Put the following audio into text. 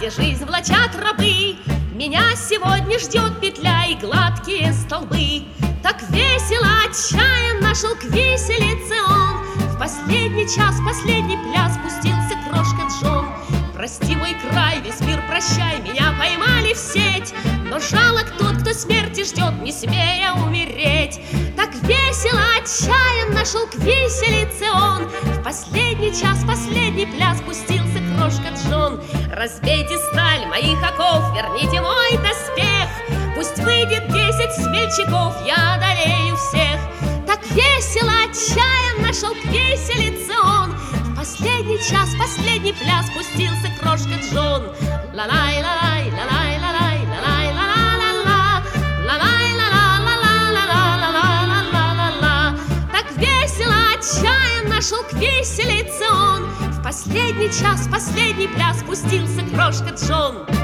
где жизнь влачат рабы, меня сегодня ждет петля и гладкие столбы. Так весело, отчаянно шел к виселице он. В последний час, последний пляс пустился крошка Джон. Прости, мой край, весь мир прощай, меня поймали в сеть, но жалок тот, кто смерти ждет, не смея умереть. Так весело, отчаянно шел к виселице он. В последний час, последний пляс пустился крошка Джон. Разбейте сталь моих оков, верните мой доспех, пусть выйдет 10 смельчаков, я одолею всех. Так весело, отчаянно шел к виселице он. В последний час, последний пляс пустился крошка Джон. Ла-лай, ла-лай, ла-лай, ла-лай, ла-лай, ла-ла-ла-ла, ла-лай, ла-ла-ла-ла-ла-ла-ла-ла-ла. Так весело, отчаянно шел к виселице он. В последний час, последний пляс пустился крошка Джон.